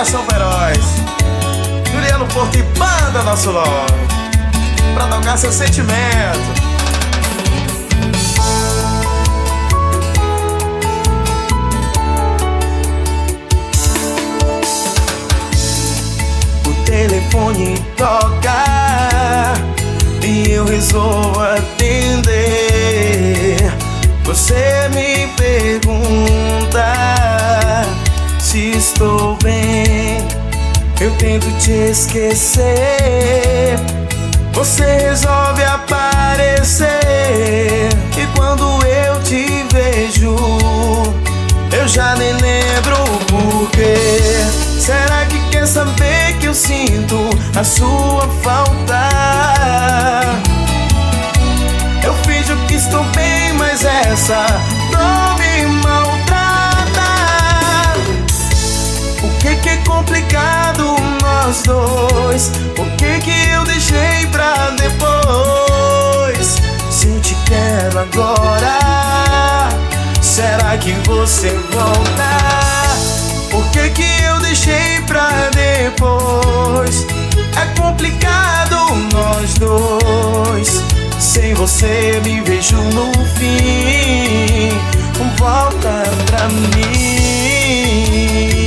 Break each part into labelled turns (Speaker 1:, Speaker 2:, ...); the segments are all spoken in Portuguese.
Speaker 1: Nação Feroz, Juliano Porto e Banda Nosso Nome, pra tocar seu sentimento. O telefone toca e eu resolvo atender. Você me pergunta se estou bem, eu tento te esquecer. Você resolve aparecer e quando eu te vejo, eu já nem lembro o porquê. Será que quer saber que eu sinto a sua falta? Eu finjo que estou bem, mas essa não me maltrata. O que é complicado nós dois? O que eu deixei pra depois? Se eu te quero agora, será que você volta? O que eu deixei pra depois? É complicado nós dois. Sem você me vejo no fim. Volta pra mim.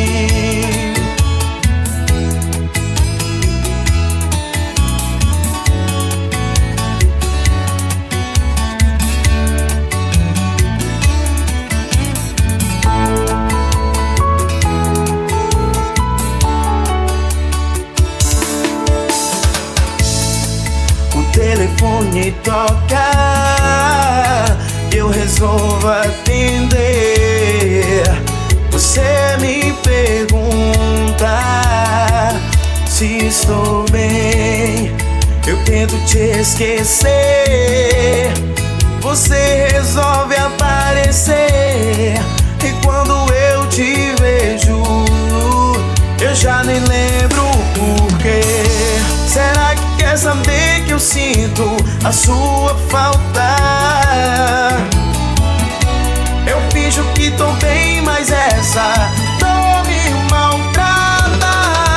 Speaker 1: O telefone toca, eu resolvo atender. Você me pergunta se estou bem, eu tento te esquecer. Você resolve aparecer e quando eu te vejo, eu já nem lembro o porquê. Será que quer saber que eu sinto a sua falta? Eu finjo que tô bem, mas essa não me maltrata.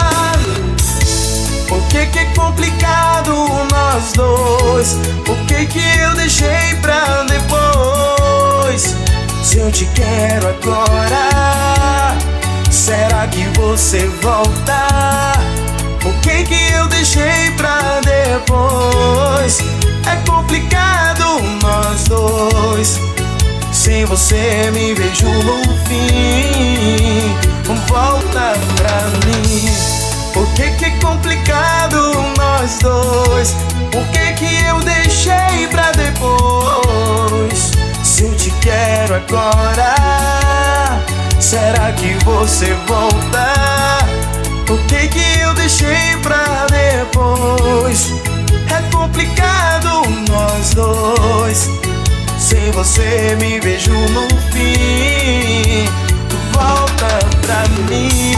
Speaker 1: O que é complicado nós dois? O que eu deixei pra depois? Se eu te quero agora, será que você volta? O que eu deixei pra depois? É complicado nós dois. Sem você me vejo no fim. Volta pra mim. O que é complicado nós dois? O que eu deixei pra depois? Se eu te quero agora, será que você volta? O que eu deixei pra depois? É complicado nós dois. Sem você me vejo no fim. Volta pra mim.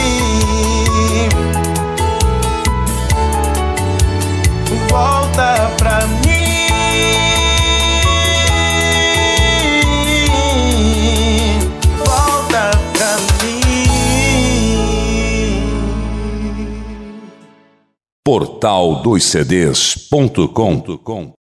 Speaker 1: Volta pra mim. Volta pra mim.
Speaker 2: Portal2cds.com